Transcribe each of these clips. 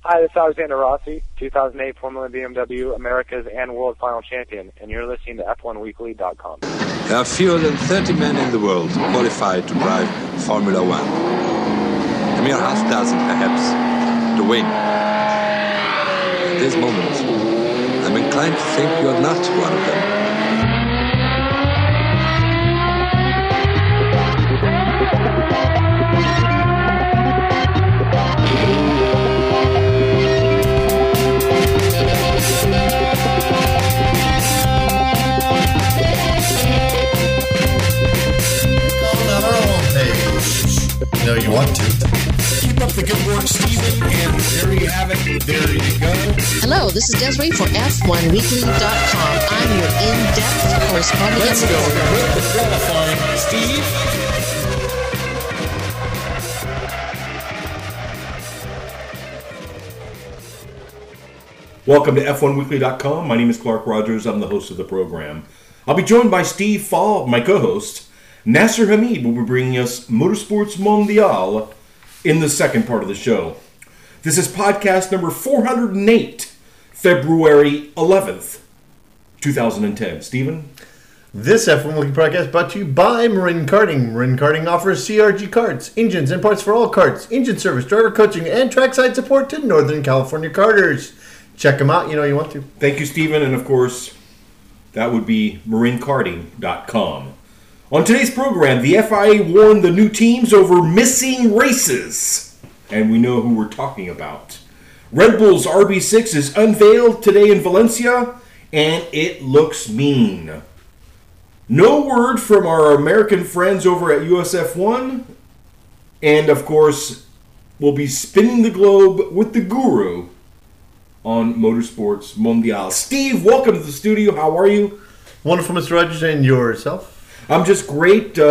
Hi, this is Alexander Rossi, 2008 Formula BMW America's and World Final Champion, and you're listening to F1Weekly.com. There are fewer than 30 men in the world qualified to drive Formula One. A mere half dozen, perhaps, to win. At this moment, I'm inclined to think you're not one of them. No, you want to. Keep up the good work, Steven, and there you have it. There you go. Hello, this is Desiree for F1Weekly.com. I'm your in-depth correspondent. Let's go with the qualifying, Steve. Welcome to F1Weekly.com. My name is Clark Rogers. I'm the host of the program. I'll be joined by Steve Fall, my co-host. Nasser Hamid will be bringing us Motorsports Mondial in the second part of the show. This is podcast number 408, February 11th, 2010. Stephen? This F1 Weekly podcast brought to you by Marin Karting. Marin Karting offers CRG karts, engines, and parts for all karts, engine service, driver coaching, and trackside support to Northern California karters. Check them out. You know you want to. Thank you, Stephen. And, of course, that would be marinkarting.com. On today's program, the FIA warned the new teams over missing races. And we know who we're talking about. Red Bull's RB6 is unveiled today in Valencia, and it looks mean. No word from our American friends over at USF1. And, of course, we'll be spinning the globe with the guru on Motorsports Mondial. Steve, welcome to the studio. How are you? Wonderful, Mr. Rogers, and yourself? I'm just great. We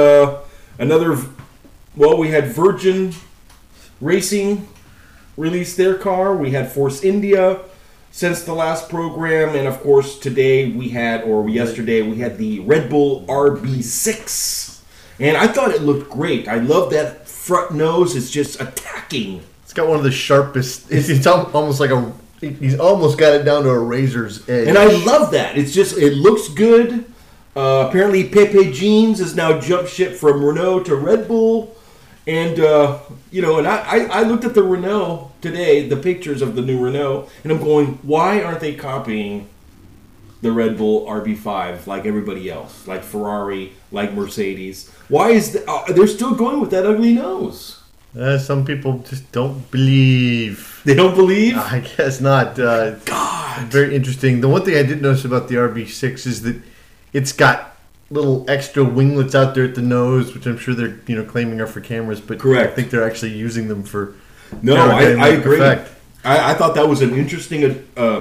had Virgin Racing release their car. We had Force India since the last program. And, of course, yesterday, we had the Red Bull RB6. And I thought it looked great. I love that front nose. It's just attacking. It's got one of the sharpest. It's almost like he's almost got it down to a razor's edge. And I love that. It looks good. Apparently, Pepe Jeans is now jump ship from Renault to Red Bull. And, I looked at the Renault today, the pictures of the new Renault, and I'm going, why aren't they copying the Red Bull RB5 like everybody else, like Ferrari, like Mercedes? Why is they're still going with that ugly nose? Some people just don't believe. They don't believe? I guess not. God. Very interesting. The one thing I did notice about the RB6 is that it's got little extra winglets out there at the nose, which I'm sure they're claiming are for cameras, but correct. I think they're actually using them for. No, I agree. Effect. I thought that was an interesting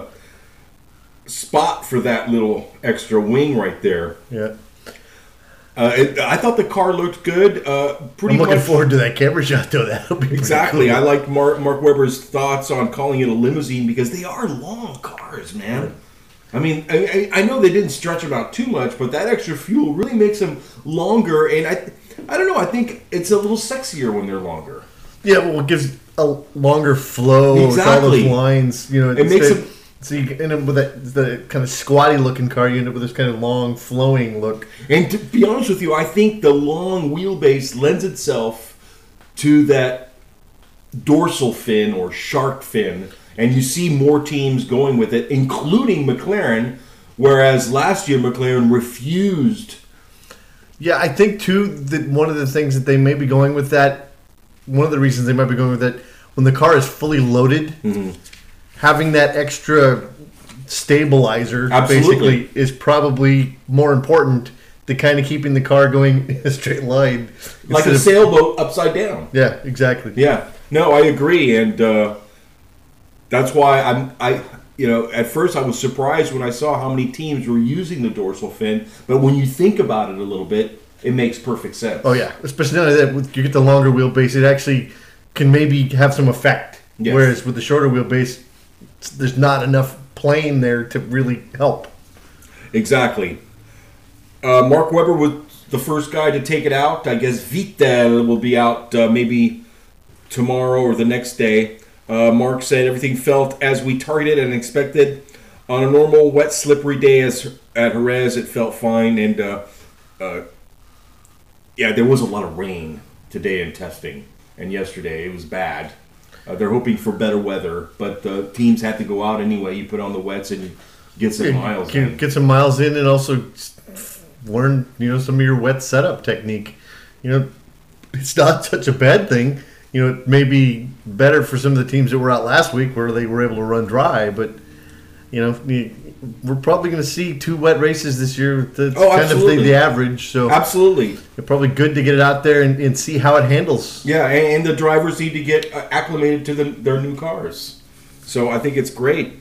spot for that little extra wing right there. Yeah. I thought the car looked good. I'm looking forward to that camera shot, though. That'll be exactly. Cool. I liked Mark Webber's thoughts on calling it a limousine because they are long cars, man. Yeah. I mean, I know they didn't stretch them out too much, but that extra fuel really makes them longer. And I don't know. I think it's a little sexier when they're longer. Yeah, well, it gives a longer flow with all those lines. It makes them. So you end up with the kind of squatty looking car. You end up with this kind of long flowing look. And to be honest with you, I think the long wheelbase lends itself to that dorsal fin or shark fin. And you see more teams going with it, including McLaren, whereas last year McLaren refused. Yeah, I think, too, that one of the things that they may be going with that, one of the reasons they might be going with that, when the car is fully loaded, having that extra stabilizer basically is probably more important than kind of keeping the car going in a straight line. Like a sailboat upside down. Yeah, exactly. Yeah. No, I agree, and that's why at first I was surprised when I saw how many teams were using the dorsal fin, but when you think about it a little bit, it makes perfect sense. Oh yeah, especially now that you get the longer wheelbase, it actually can maybe have some effect. Yes. Whereas with the shorter wheelbase, there's not enough plane there to really help. Exactly. Mark Webber was the first guy to take it out. I guess Vettel will be out maybe tomorrow or the next day. Mark said everything felt as we targeted and expected. On a normal, wet, slippery day at Jerez, it felt fine. And, there was a lot of rain today in testing. And yesterday, it was bad. They're hoping for better weather. But the teams had to go out anyway. You put on the wets and you get some miles in. Get some miles in and also learn, some of your wet setup technique. It's not such a bad thing. It may be better for some of the teams that were out last week where they were able to run dry, but we're probably going to see 2 wet races this year. That's kind of the average. So absolutely, it's probably good to get it out there and see how it handles. Yeah, and the drivers need to get acclimated to their new cars. So I think it's great.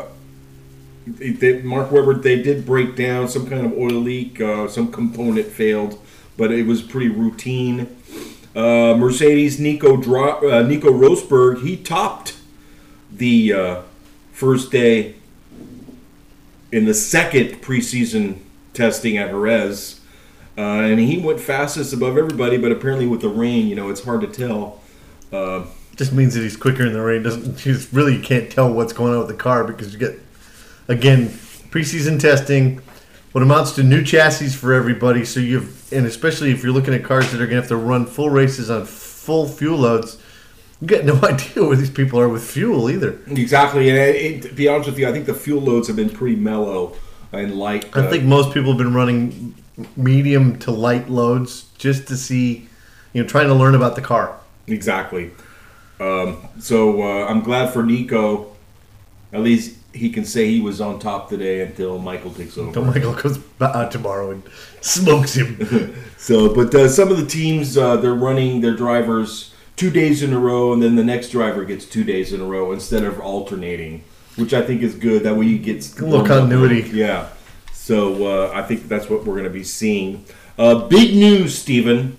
Mark Webber, they did break down some kind of oil leak, some component failed, but it was pretty routine. Mercedes Nico Rosberg, he topped the first day in the second preseason testing at Jerez, and he went fastest above everybody. But apparently, with the rain, it's hard to tell. Just means that he's quicker in the rain. You can't tell what's going on with the car because you get, again, preseason testing. What amounts to new chassis for everybody. So and especially if you're looking at cars that are going to have to run full races on full fuel loads, you got no idea where these people are with fuel either. Exactly, and to be honest with you, I think the fuel loads have been pretty mellow and light. I think most people have been running medium to light loads just to see, trying to learn about the car. Exactly. So I'm glad for Nico. At least he can say he was on top today until Michael takes over. Until Michael comes out tomorrow and smokes him. But some of the teams, they're running their drivers 2 days in a row, and then the next driver gets 2 days in a row instead of alternating, which I think is good. That way you get a little continuity. Yeah. So I think that's what we're going to be seeing. Big news, Stephen.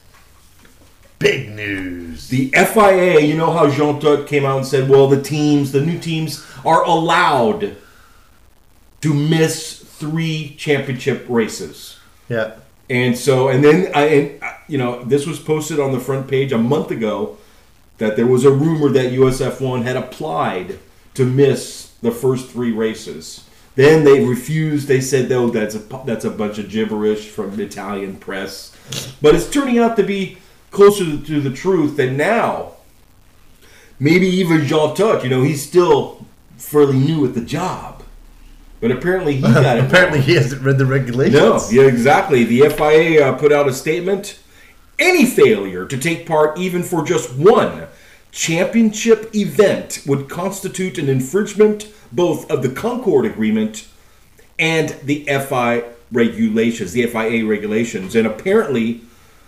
Big news. The FIA, you know how Jean Todt came out and said, well, the new teams are allowed to miss 3 championship races. Yeah. And then this was posted on the front page a month ago that there was a rumor that USF1 had applied to miss the first 3 races. Then they refused. They said, "No, that's a bunch of gibberish from Italian press." But it's turning out to be closer to the truth. And now, maybe even Jean Todt, he's still fairly new at the job. But apparently he got it. Apparently he hasn't read the regulations. No, yeah, exactly. The FIA put out a statement. Any failure to take part even for just one championship event would constitute an infringement both of the Concord Agreement and the FIA regulations. And apparently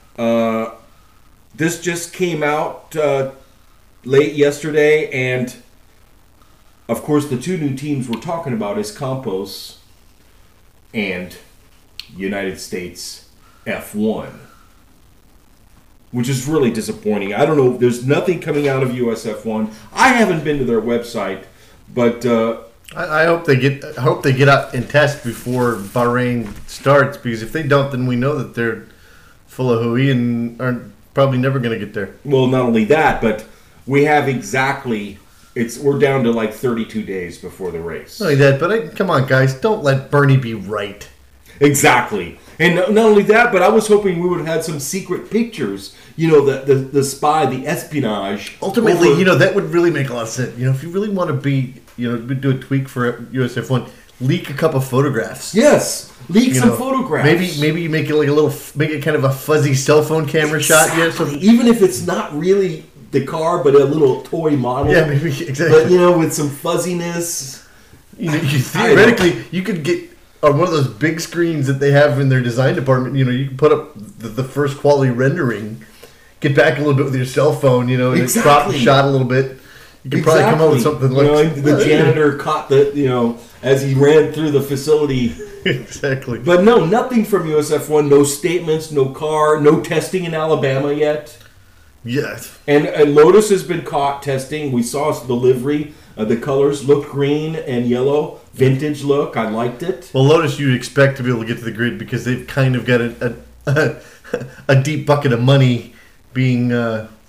this just came out late yesterday, and of course the 2 new teams we're talking about is Campos and United States F1. Which is really disappointing. I don't know. There's nothing coming out of USF1. I haven't been to their website, but I hope they get out and test before Bahrain starts. Because if they don't, then we know that they're full of hooey and are probably never going to get there. Well, not only that, but we have we're down to like 32 days before the race. Not only that, but come on, guys, don't let Bernie be right. Exactly. And not only that, but I was hoping we would have had some secret pictures. The spy, the espionage. Ultimately, that would really make a lot of sense. If you really want to be, do a tweak for USF1, leak a couple photographs. Yes, leak some photographs. Maybe you make it make it kind of a fuzzy cell phone camera shot. Yeah, so even if it's not really the car, but a little toy model. Yeah, maybe exactly. But with some fuzziness. Theoretically, you could get on one of those big screens that they have in their design department. You can put up the first quality rendering, get back a little bit with your cell phone. And crop the shot a little bit. You could probably come up with something like the janitor caught as he ran through the facility. Exactly. But no, nothing from USF1. No statements. No car. No testing in Alabama yet. Yes. And Lotus has been caught testing. We saw the livery. The colors looked green and yellow. Vintage look. I liked it. Well, Lotus you'd expect to be able to get to the grid because they've kind of got a deep bucket of money being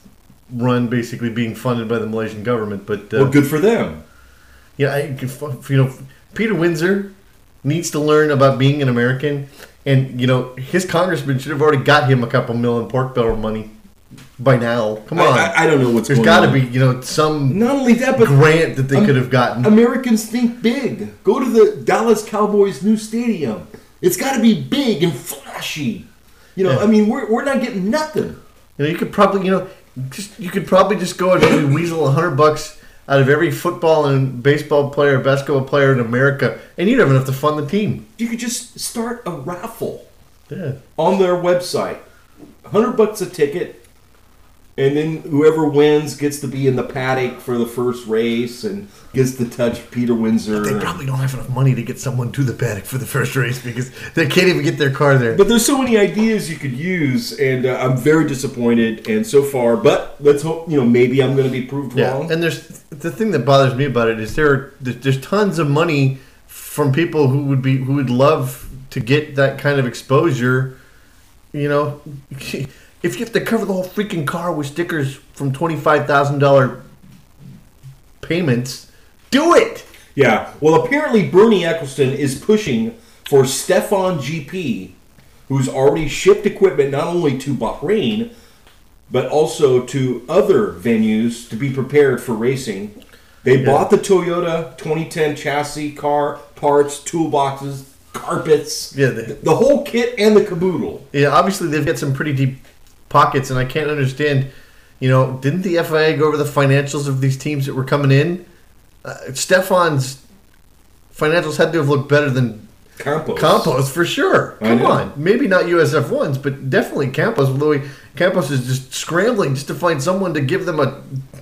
run basically being funded by the Malaysian government. But Well, good for them. yeah, Peter Windsor needs to learn about being an American, and his congressman should have already got him a couple million pork barrel money by now. Come on, I don't know what's there's going on. got to be some Not only that, but grant that they could have gotten. Americans think big. Go to the Dallas Cowboys' new stadium. It's got to be big and flashy. Yeah. I mean, we're not getting nothing. You could probably, you could probably just go and maybe weasel $100 out of every football and baseball player, basketball player in America, and you'd have enough to fund the team. You could just start a raffle Yeah. on their website. $100 a ticket, and then whoever wins gets to be in the paddock for the first race and gets to touch Peter Windsor. They probably don't have enough money to get someone to the paddock for the first race because they can't even get their car there. But there's so many ideas you could use, and I'm very disappointed. And so far, but let's hope maybe I'm going to be proved wrong. And there's the thing that bothers me about it is there's tons of money from people who would love to get that kind of exposure. If you have to cover the whole freaking car with stickers from $25,000 payments, do it. Yeah. Well, apparently Bernie Eccleston is pushing for Stefan GP, who's already shipped equipment not only to Bahrain, but also to other venues to be prepared for racing. They bought the Toyota 2010 chassis, car, parts, toolboxes, carpets, the whole kit and the caboodle. Yeah, obviously they've got some pretty deep pockets, and I can't understand. Didn't the FIA go over the financials of these teams that were coming in? Stefan's financials had to have looked better than Campos for sure. Come on, maybe not USF ones, but definitely Campos. Although Campos is just scrambling just to find someone to give them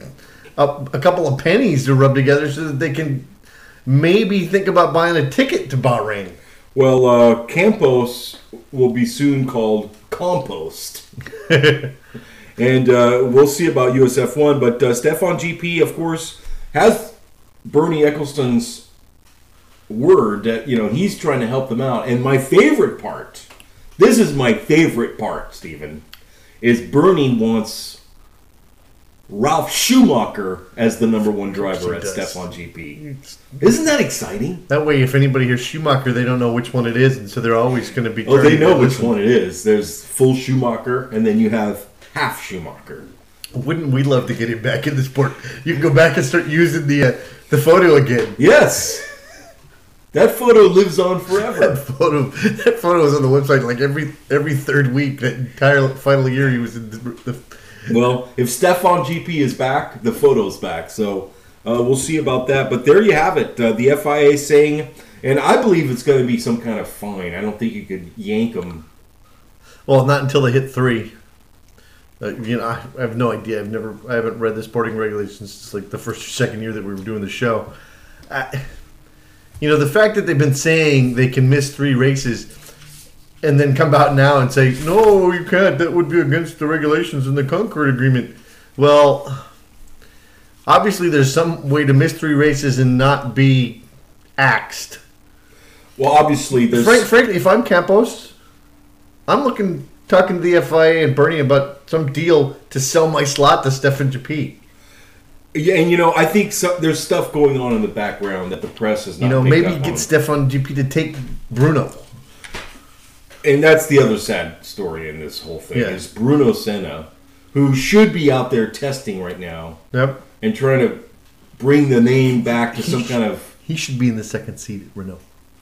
a couple of pennies to rub together so that they can maybe think about buying a ticket to Bahrain. Well, Campos will be soon called Compost. And we'll see about USF1. But Stefan GP, of course, has Bernie Eccleston's word that, he's trying to help them out. And my favorite part, this is my favorite part, Stephen, is Bernie wants Ralf Schumacher as the number one driver at Stefan GP. Isn't that exciting? That way, if anybody hears Schumacher, they don't know which one it is, and so they're always going to be. Oh, they know which one it is. There's full Schumacher, and then you have half Schumacher. Wouldn't we love to get him back in the sport? You can go back and start using the photo again. Yes, that photo lives on forever. That photo was on the website like every third week. That entire final year, he was in the Well, if Stefan GP is back, the photo's back. So we'll see about that. But there you have it. The FIA saying, and I believe it's going to be some kind of fine. I don't think you could yank them. Well, not until they hit 3. I have no idea. I haven't read the sporting regulations since like the first or second year that we were doing the show. The fact that they've been saying they can miss 3 races and then come out now and say, no, you can't. That would be against the regulations in the Concord Agreement. Well, obviously there's some way to miss 3 races and not be axed. Well, obviously there's... Frankly, if I'm Campos, I'm talking to the FIA and Bernie about some deal to sell my slot to Stefan GP. Yeah, and I think there's stuff going on in the background that the press is not maybe get Stefan GP to take Bruno. And that's the other sad story in this whole thing, is Bruno Senna, who should be out there testing right now. Yep. And trying to bring the name back to some kind of... He should be in the second seat at Renault.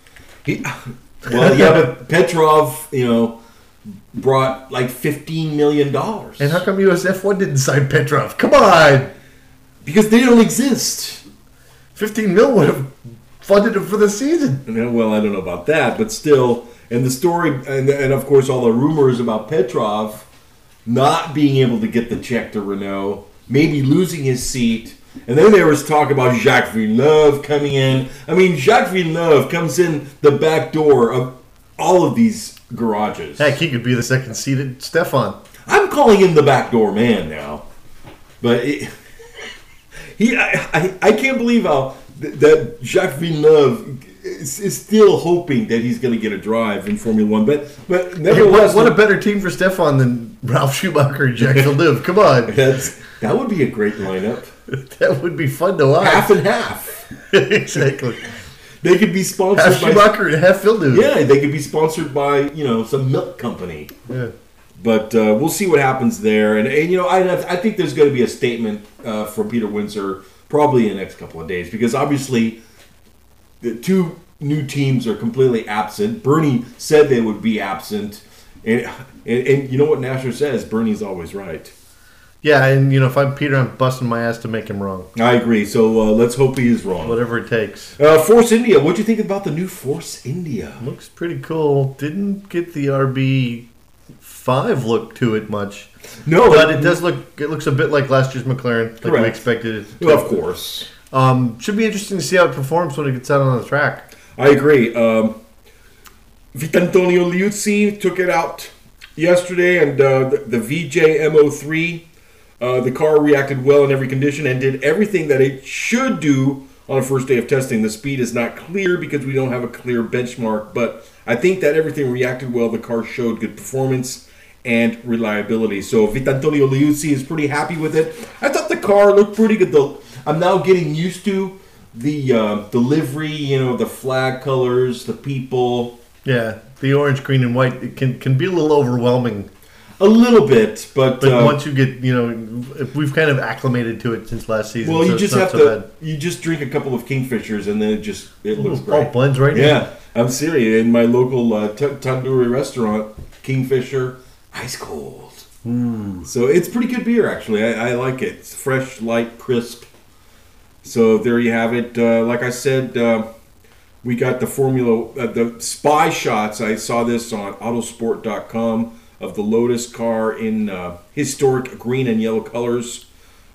But Petrov, brought like $15 million. And how come USF1 didn't sign Petrov? Come on! Because they don't exist. 15 mil would have funded him for the season. Well, I don't know about that, but still... And the story, and of course all the rumors about Petrov not being able to get the check to Renault, maybe losing his seat, and then there was talk about Jacques Villeneuve coming in. I mean, Jacques Villeneuve comes in the back door of all of these garages. Heck, he could be the second seated Stefan. I'm calling him the backdoor man now, but I can't believe how that Jacques Villeneuve is still hoping that he's going to get a drive in Formula One. But Hey, nevertheless, what a better team for Stefan than Ralph Schumacher and Jacques Villeneuve. Come on. that would be a great lineup. That would be fun to watch. Half and half. Exactly. They could be sponsored Half Schumacher and half Villeneuve. Yeah, they could be sponsored by some milk company. Yeah. But we'll see what happens there. And I think there's going to be a statement from Peter Windsor probably in the next couple of days, because obviously the two new teams are completely absent. Bernie said they would be absent. And you know what Nasher says? Bernie's always right. Yeah, and if I'm Peter, I'm busting my ass to make him wrong. I agree. So let's hope he is wrong. Whatever it takes. Force India. What do you think about the new Force India? Looks pretty cool. Didn't get the RB5 look to it much. No, but it does look. It looks a bit like last year's McLaren, like Correct. we expected it to. Well, of course. Should be interesting to see how it performs when it gets out on the track. I agree. Vitantonio Liuzzi took it out yesterday, and the VJ MO3, the car reacted well in every condition and did everything that it should do on the first day of testing. The speed is not clear because we don't have a clear benchmark, but I think that everything reacted well. The car showed good performance and reliability. So Vitantonio Liuzzi is pretty happy with it. I thought the car looked pretty good, though. I'm now getting used to the livery, the flag colors, the people. Yeah, the orange, green, and white, it can be a little overwhelming. A little bit, but once you get, we've kind of acclimated to it since last season. well, so you just it's not have so to. You just drink a couple of Kingfishers, and then it looks bad. great. Oh, blends right in. Yeah, I'm serious. In my local tandoori restaurant, Kingfisher, ice cold. So it's pretty good beer, actually. I like it. It's fresh, light, crisp. So there you have it. Like I said, we got the the spy shots. I saw this on Autosport.com of the Lotus car in historic green and yellow colors.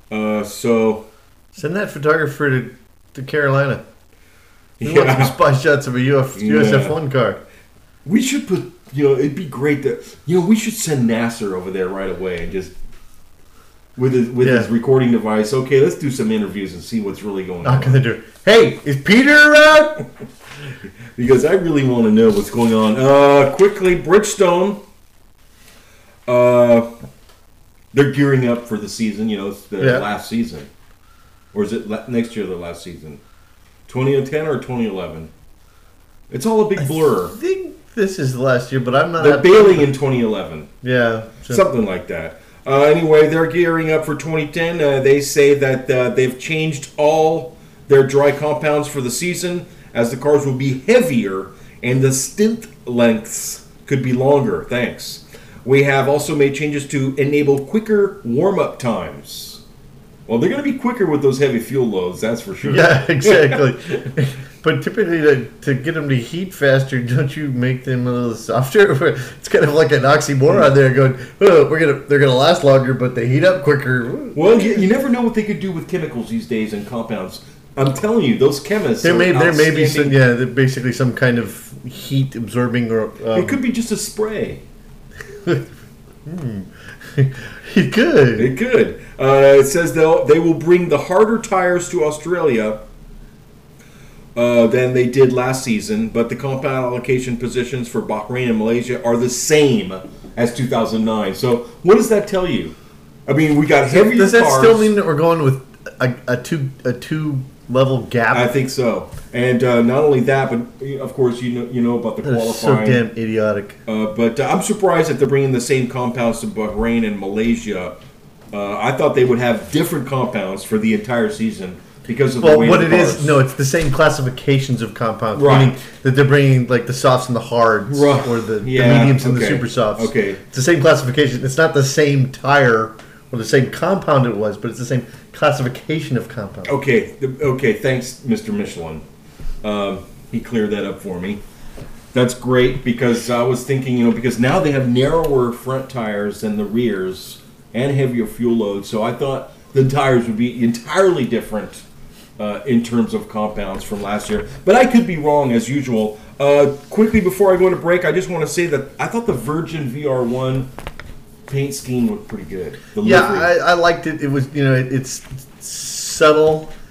So send that photographer to Carolina. We Yeah. want some spy shots of a USF1 car. we should put. It'd be great that we should send Nasser over there right away and just with his recording device. Okay, let's do some interviews and see what's really going Not on. gonna do it. Hey, is Peter around? Because I really want to know what's going on. Quickly, Bridgestone. They're gearing up for the season. It's the last season, or is it next year? The last season, 2010 or 2011? It's all a big blur. I think this is the last year, but I'm not. They're bailing in 2011. Yeah, Something like that. Anyway, they're gearing up for 2010. They say that they've changed all their dry compounds for the season, as the cars will be heavier and the stint lengths could be longer. Thanks. We have also made changes to enable quicker warm-up times. Well, they're going to be quicker with those heavy fuel loads, that's for sure. Yeah, exactly. But typically, to get them to heat faster, don't you make them a little softer? It's kind of like an oxymoron there, going, "Oh, they're gonna last longer, but they heat up quicker." Well, you never know what they could do with chemicals these days and compounds. I'm telling you, those chemists. There may be outstanding. they're basically some kind of heat absorbing or. It could be just a spray. It could. It could. It says they will bring the harder tires to Australia than they did last season, but the compound allocation positions for Bahrain and Malaysia are the same as 2009. So what does that tell you? I mean, we got heavier Does that cars. still mean that we're going with a two level gap? I think so. And not only that, but of course you know about the That's so qualifying. damn idiotic. But I'm surprised that they're bringing the same compounds to Bahrain and Malaysia. I thought they would have different compounds for the entire season because of the way what the it cars. is, no, it's the same classifications of compounds. Right. Meaning that they're bringing like the softs and the hards, Right. or the Yeah, mediums and the okay. super softs. Okay. It's the same classification. It's not the same tire or the same compound it was, but it's the same classification of compound. Okay, thanks, Mr. Michelin. He cleared that up for me. That's great, because I was thinking, because now they have narrower front tires than the rears and heavier fuel loads, so I thought the tires would be entirely different in terms of compounds from last year. But I could be wrong, as usual. Quickly, before I go into break, I just want to say that I thought the Virgin VR1 paint scheme looked pretty good. The Yeah, livery. I liked it. It was, it's subtle.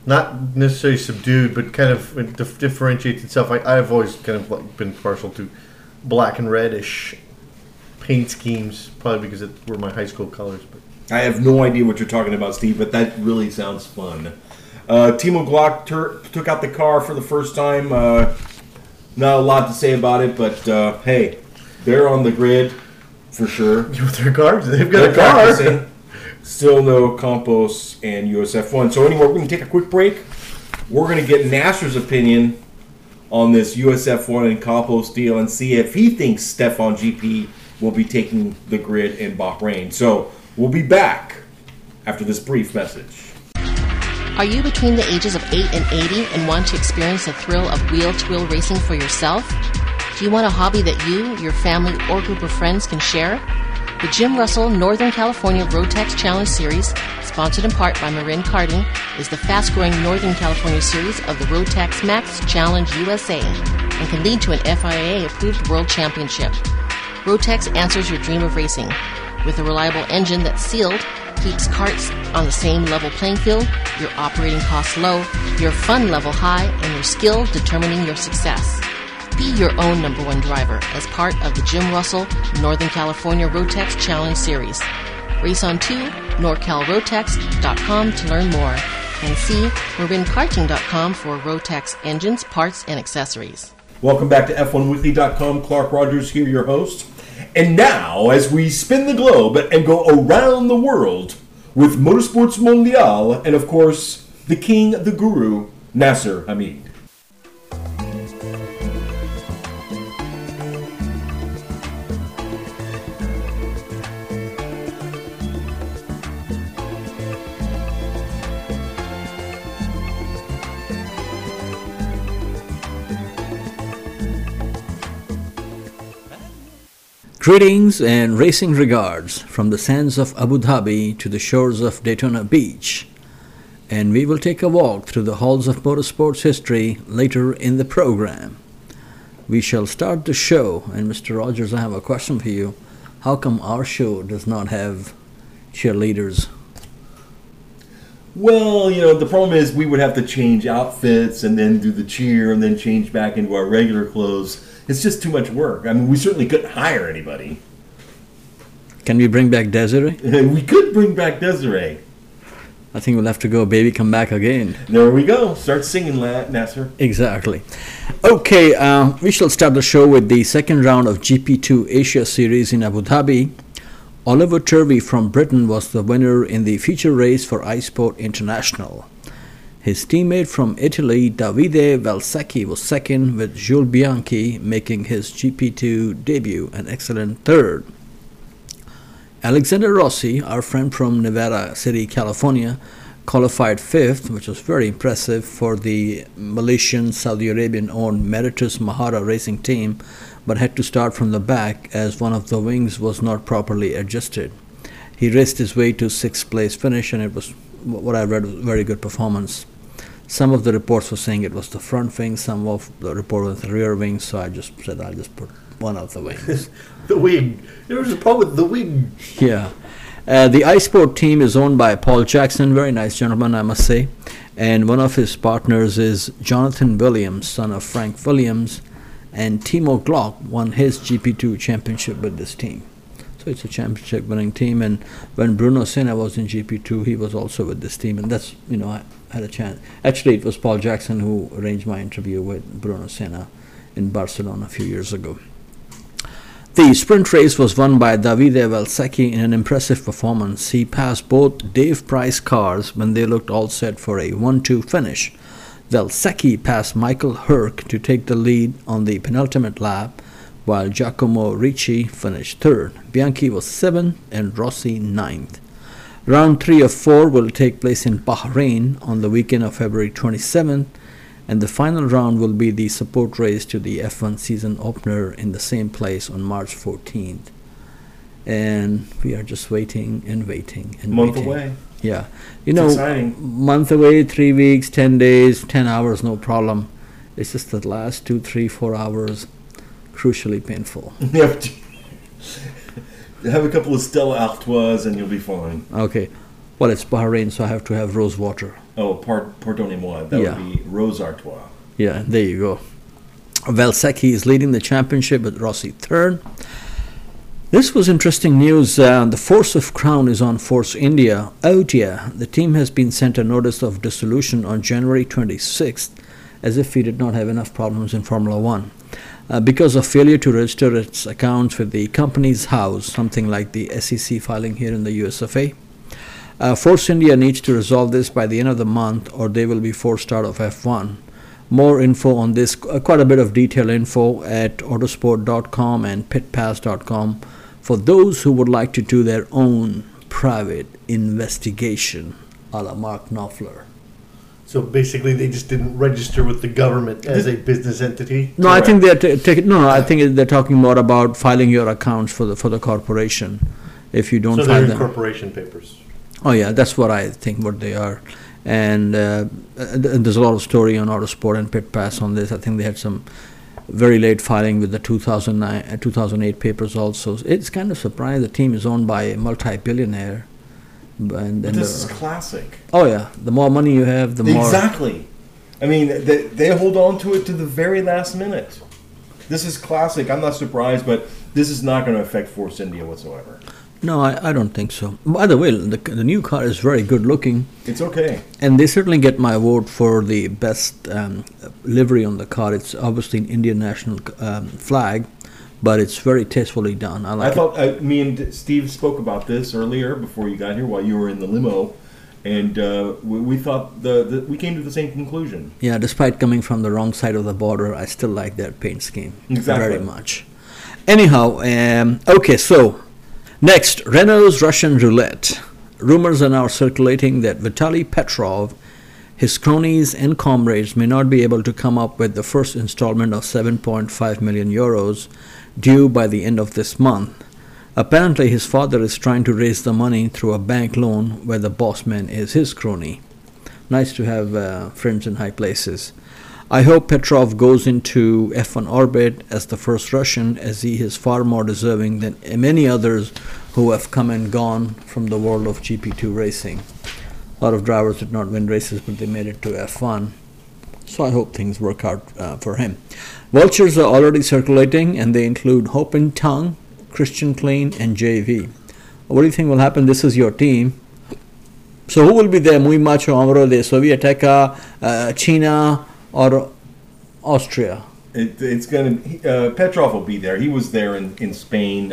not necessarily subdued, but kind of differentiates itself. I've always kind of been partial to black and reddish paint schemes, probably because it were my high school colors. But I have no idea what you're talking about, Steve, but that really sounds fun. Timo Glock took out the car for the first time. Not a lot to say about it, but hey, they're on the grid for sure. With their cars, they've got a car. Practicing. Still no Campos and USF1. So anyway, we're going to take a quick break. We're going to get Nasser's opinion on this USF1 and Campos deal and see if he thinks Stefan GP will be taking the grid in Bahrain. So we'll be back after this brief message. Are you between the ages of 8 and 80 and want to experience the thrill of wheel-to-wheel racing for yourself? Do you want a hobby that you, your family, or group of friends can share? The Jim Russell Northern California Rotax Challenge Series, sponsored in part by Marin Karting, is the fast-growing Northern California series of the Rotax Max Challenge USA and can lead to an FIA-approved World Championship. Rotax answers your dream of racing. With a reliable engine that's sealed, keeps karts on the same level playing field, your operating costs low, your fun level high, and your skill determining your success. Be your own number one driver as part of the Jim Russell Northern California Rotax Challenge Series. Race on to NorCalRotax.com to learn more and see MarinKarting.com for Rotax engines, parts, and accessories. Welcome back to F1Weekly.com. Clark Rogers here, your host. And now, as we spin the globe and go around the world with Motorsports Mondial and, of course, the king, the guru, Nasser Hamid. Greetings and racing regards from the sands of Abu Dhabi to the shores of Daytona Beach. And we will take a walk through the halls of motorsports history later in the program. We shall start the show, and Mr. Rogers, I have a question for you. How come our show does not have cheerleaders? Well, the problem is we would have to change outfits and then do the cheer and then change back into our regular clothes. It's just too much work. I mean, we certainly couldn't hire anybody. Can we bring back Desiree? We could bring back Desiree. I think we'll have to go Baby Come Back Again. There we go. Start singing, Nasser. Exactly. Okay, we shall start the show with the second round of GP2 Asia Series in Abu Dhabi. Oliver Turvey from Britain was the winner in the feature race for iSport International. His teammate from Italy, Davide Valsecchi, was second, with Jules Bianchi making his GP2 debut, an excellent third. Alexander Rossi, our friend from Nevada City, California, qualified fifth, which was very impressive for the Malaysian, Saudi Arabian-owned Meritus Mahara racing team, but had to start from the back as one of the wings was not properly adjusted. He raced his way to sixth place finish, and it was, what I read, was a very good performance. Some of the reports were saying it was the front wing, some of the report was the rear wing, so I just said I'll just put one of the wings. The wing. There was a problem with the wing. Yeah. The iSport team is owned by Paul Jackson, very nice gentleman, I must say. And one of his partners is Jonathan Williams, son of Frank Williams. And Timo Glock won his GP2 championship with this team. So it's a championship winning team. And when Bruno Senna was in GP2, he was also with this team. And that's, I had a chance. Actually, it was Paul Jackson who arranged my interview with Bruno Senna in Barcelona a few years ago. The sprint race was won by Davide Valsecchi in an impressive performance. He passed both Dave Price cars when they looked all set for a 1-2 finish. Valsecchi passed Michael Hurk to take the lead on the penultimate lap, while Giacomo Ricci finished third. Bianchi was 7th and Rossi 9th. Round 3 of 4 will take place in Bahrain on the weekend of February 27th, and the final round will be the support race to the F1 season opener in the same place on March 14th. And we are just waiting and waiting and Month waiting. away. Yeah. It's exciting. Month away, 3 weeks, 10 days, 10 hours, no problem. It's just the last 2, 3, 4 hours, crucially painful. Have a couple of Stella Artois and you'll be fine. Okay. Well, it's Bahrain, so I have to have rose water. Pardonnez-moi. That Yeah. would be Rose Artois. Yeah, there you go. Valsecchi is leading the championship with Rossi third. This was interesting news. The Force of Crown is on Force India. Oh dear, the team has been sent a notice of dissolution on January 26th, as if we did not have enough problems in Formula One. Because of failure to register its accounts with the company's house, something like the SEC filing here in the USFA. Force India needs to resolve this by the end of the month, or they will be forced out of F1. More info on this, quite a bit of detailed info at autosport.com and pitpass.com for those who would like to do their own private investigation, a la Mark Knopfler. So basically, they just didn't register with the government as a business entity. No, I think they're I think they're talking more about filing your accounts for the corporation. If you don't So file they're them. incorporation papers. Oh yeah, that's what I think what they are. And there's a lot of story on Autosport and Pit Pass on this. I think they had some very late filing with the 2008 papers also. It's kind of surprising the team is owned by a multi-billionaire. But this is classic. Oh yeah, the more money you have, the more... Exactly. I mean, they hold on to it to the very last minute. This is classic. I'm not surprised, but this is not going to affect Force India whatsoever. No, I don't think so. By the way, the new car is very good looking. It's okay. And they certainly get my vote for the best livery on the car. It's obviously an Indian national flag, but it's very tastefully done. I like it. Me and Steve spoke about this earlier before you got here while you were in the limo, and we thought we came to the same conclusion. Yeah, despite coming from the wrong side of the border, I still like that paint scheme Exactly. very much. Anyhow, okay, so next, Renault's Russian roulette. Rumors are now circulating that Vitaly Petrov, his cronies and comrades may not be able to come up with the first installment of 7.5 million euros due by the end of this month. Apparently his father is trying to raise the money through a bank loan where the boss man is his crony. Nice to have friends in high places. I hope Petrov goes into F1 orbit as the first Russian, as he is far more deserving than many others who have come and gone from the world of GP2 racing. A lot of drivers did not win races, but they made it to F1. So I hope things work out for him. Vultures are already circulating, and they include Hope and Tongue, Christian Klein, and JV. What do you think will happen? This is your team. So who will be there? Muy Macho Amro de Sovieteca, China, or Austria? It's going to... Petrov will be there. He was there in Spain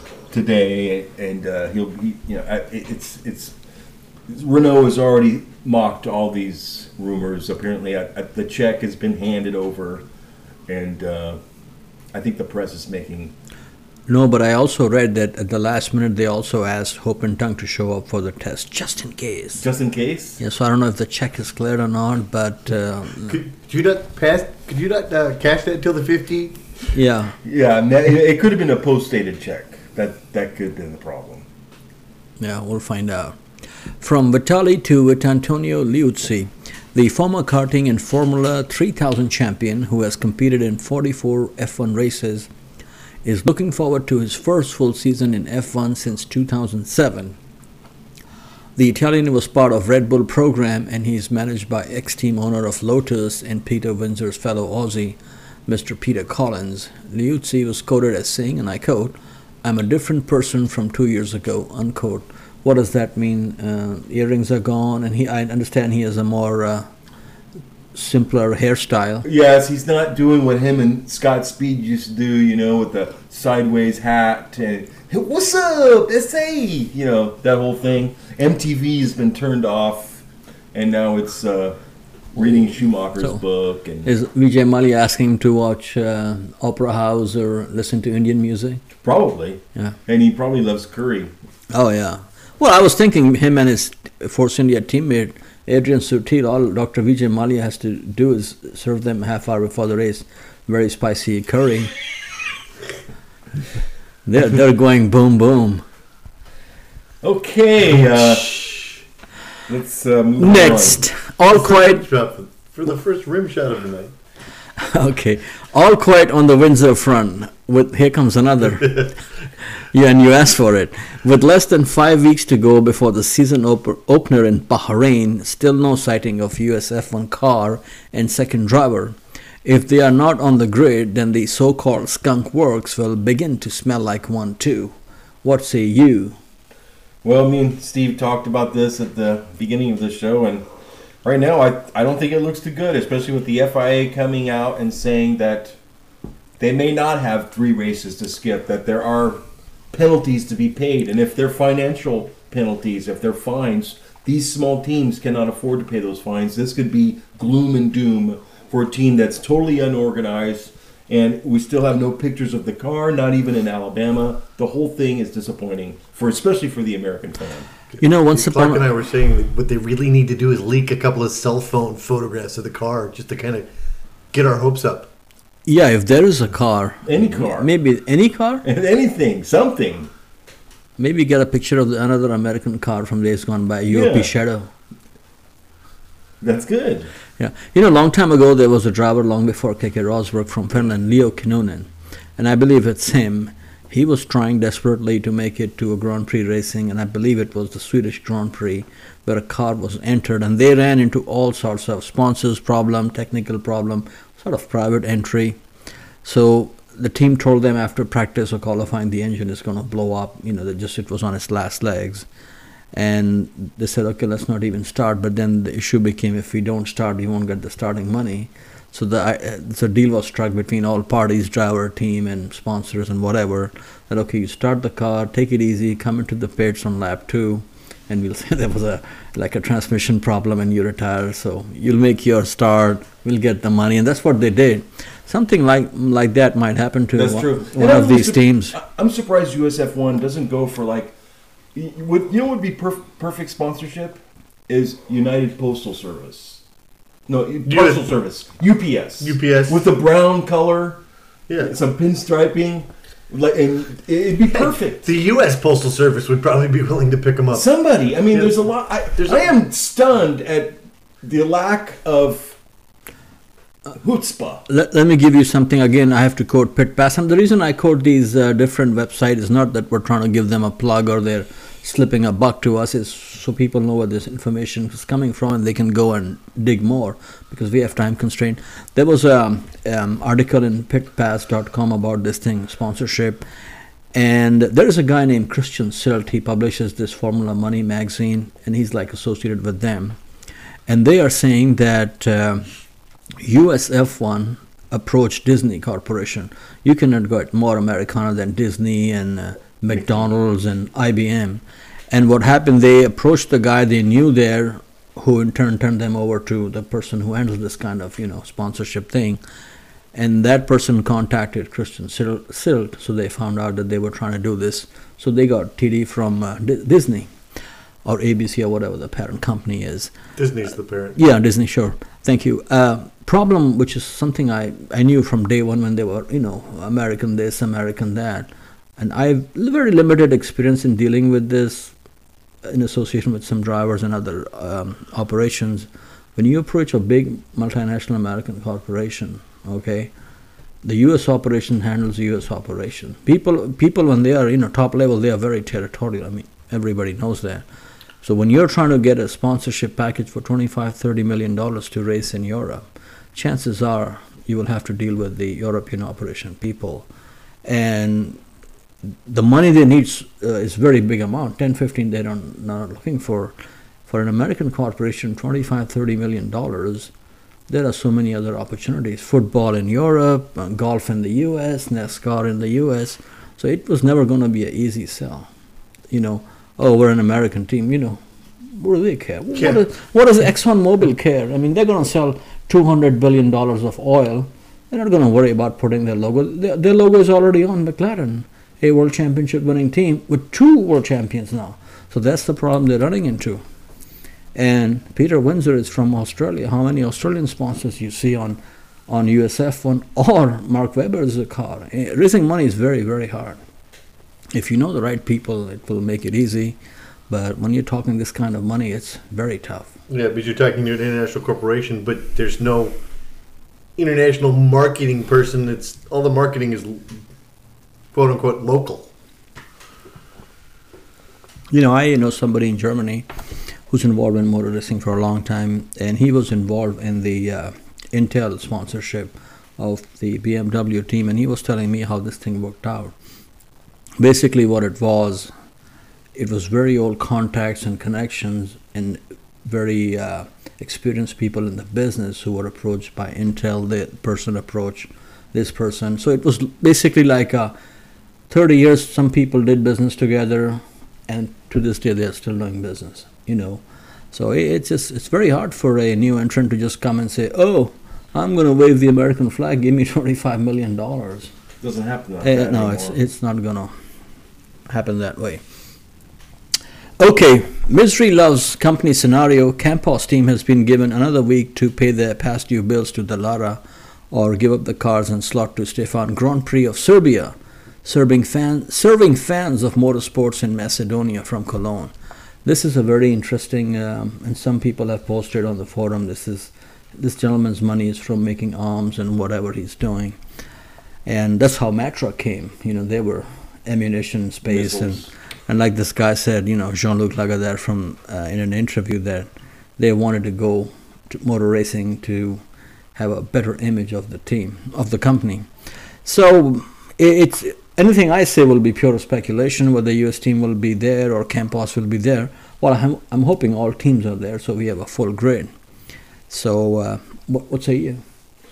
today, and he'll be... It's Renault has already mocked all these rumors. Apparently, the check has been handed over, and I think the press is making... No, but I also read that at the last minute they also asked Hope and Tongue to show up for the test, just in case. Just in case? Yeah, so I don't know if the check is cleared or not, but... Could you not cash that till the 15th? Yeah. Yeah, it could have been a post-dated check. That could have been the problem. Yeah, we'll find out. From Vitali to Antonio Liuzzi, the former karting and Formula 3000 champion who has competed in 44 F1 races, is looking forward to his first full season in F1 since 2007. The Italian was part of Red Bull program, and he is managed by ex-team owner of Lotus and Peter Windsor's fellow Aussie, Mr. Peter Collins. Liuzzi was quoted as saying, and I quote, "I'm a different person from 2 years ago," unquote. What does that mean? Earrings are gone, and I understand he has a more simpler hairstyle. Yes, he's not doing what him and Scott Speed used to do, with the sideways hat and hey, what's up, SA? That whole thing. MTV has been turned off, and now it's reading Schumacher's book. And is Vijay Mallya asking him to watch Opera House or listen to Indian music? Probably. Yeah. And he probably loves curry. Oh, yeah. Well, I was thinking him and his Force India teammate, Adrian Sutil, all Dr. Vijay Mallya has to do is serve them half hour before the race very spicy curry. They're going boom, boom. Okay. Let's move Next. All quiet. For the first rim shot of the night. Okay. All quiet on the Windsor front. Here comes another. And you asked for it. With less than 5 weeks to go before the season opener in Bahrain, still no sighting of US F1 car and second driver. If they are not on the grid, then the so-called skunk works will begin to smell like one too. What say you? Well, me and Steve talked about this at the beginning of the show, and right now I don't think it looks too good, especially with the FIA coming out and saying that they may not have 3 races to skip, that there are penalties to be paid, and if they're financial penalties, if they're fines, these small teams cannot afford to pay those fines. This could be gloom and doom for a team that's totally unorganized, and we still have no pictures of the car, not even in Alabama. The whole thing is disappointing, especially for the American fan. Once Clark and I were saying that what they really need to do is leak a couple of cell phone photographs of the car just to kind of get our hopes up. Yeah, if there is a car. Any car. Maybe any car? Anything, something. Maybe get a picture of another American car from days gone by, UOP Shadow. That's good. Yeah. A long time ago, there was a driver long before Keke Rosberg from Finland, Leo Kinnunen. And I believe it's him. He was trying desperately to make it to a Grand Prix racing, and I believe it was the Swedish Grand Prix, where a car was entered, and they ran into all sorts of sponsors problem, technical problem, sort of private entry. So the team told them after practice or qualifying, the engine is going to blow up. It was on its last legs. And they said, okay, let's not even start. But then the issue became, if we don't start, you won't get the starting money. So the deal was struck between all parties, driver, team, and sponsors and whatever, that, okay, you start the car, take it easy, come into the pits on lap 2, and we'll say there was a transmission problem and you retire. So you'll make your start, we'll get the money. And that's what they did. Something like that might happen to one of these teams. I'm surprised USF1 doesn't go for what would be perfect sponsorship is United Postal Service. No, Postal Service. UPS. With the brown color. Yeah. Some pinstriping. And it'd be perfect. The U.S. Postal Service would probably be willing to pick them up. Somebody. I mean, there's a lot. I am stunned at the lack of chutzpah. Let me give you something. Again, I have to quote Pit Pass. And the reason I quote these different websites is not that we're trying to give them a plug or they're slipping a buck to us. It's so people know where this information is coming from and they can go and dig more, because we have time constraint. There was an article in pitpass.com about this thing, sponsorship. And there is a guy named Christian Silt. He publishes this Formula Money magazine, and he's associated with them. And they are saying that US F1 approached Disney Corporation. You cannot get more Americana than Disney and McDonald's and IBM. And what happened, they approached the guy they knew there, who in turn turned them over to the person who handles this kind of sponsorship thing. And that person contacted Christian Silt, so they found out that they were trying to do this. So they got TD from Disney or ABC or whatever the parent company is. Disney's the parent. Yeah, Disney, sure. Thank you. Problem, which is something I knew from day one when they were, American this, American that. And I have very limited experience in dealing with this in association with some drivers and other operations. When you approach a big multinational American corporation, okay, the U.S. operation handles the U.S. operation. People when they are top level, they are very territorial. I mean, everybody knows that. So when you're trying to get a sponsorship package for $25-30 million to race in Europe, chances are you will have to deal with the European operation people. And the money they need is very big amount, 10-15. They're not looking for an American corporation, $25-30 million. There are so many other opportunities: football in Europe, golf in the U.S., NASCAR in the U.S. So it was never going to be an easy sell. We're an American team. What do they care? Yeah. What does ExxonMobil care? I mean, they're going to sell $200 billion of oil. They're not going to worry about putting their logo. Their logo is already on McLaren, a world championship winning team with 2 world champions now. So that's the problem they're running into. And Peter Windsor is from Australia. How many Australian sponsors you see on USF1 or Mark Webber's car? Raising money is very, very hard. If you know the right people, it will make it easy. But when you're talking this kind of money, it's very tough. Yeah, because you're talking to an international corporation, but there's no international marketing person. It's all the marketing is quote unquote local. I know somebody in Germany who's involved in motor racing for a long time, and he was involved in the Intel sponsorship of the BMW team, and he was telling me how this thing worked out. Basically what it was very old contacts and connections and very experienced people in the business who were approached by Intel. The person approached this person. So it was basically like 30 years some people did business together, and to this day they're still doing business, So it's very hard for a new entrant to just come and say, oh, I'm going to wave the American flag, give me $25 million. Doesn't happen like that No, anymore. it's not going to happen that way. Okay, misery loves company scenario. Campos team has been given another week to pay their past due bills to Dallara or give up the cars and slot to Stefan Grand Prix of Serbia, serving fans of motorsports in Macedonia from Cologne. This is a very interesting, and some people have posted on the forum, this gentleman's money is from making arms and whatever he's doing. And that's how Matra came. They were ammunition space. And like this guy said, Jean-Luc Lagardère from in an interview, that they wanted to go to motor racing to have a better image of the team, of the company. So it's anything I say will be pure speculation, whether the US team will be there or Campos will be there. Well, I'm hoping all teams are there, so we have a full grid. So what say you?